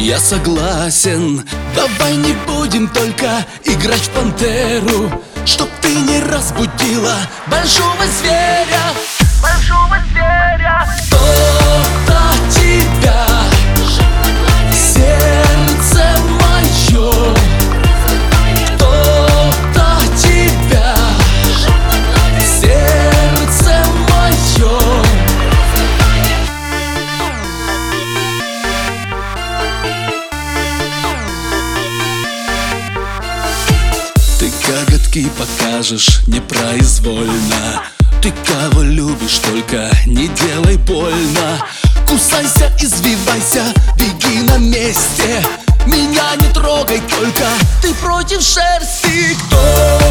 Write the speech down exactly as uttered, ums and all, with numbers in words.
Я согласен, давай не будем только играть в пантеру, чтоб ты не разбудила большого зверя. Большого зверя. Кто-то тебя, сердце мое, кто-то тебя, сердце мое. Ты коготки покажешь непроизвольно. Ты кого любишь, только не делай больно. Кусайся, извивайся, беги на месте. Меня не трогай, только ты против шерсти. Кто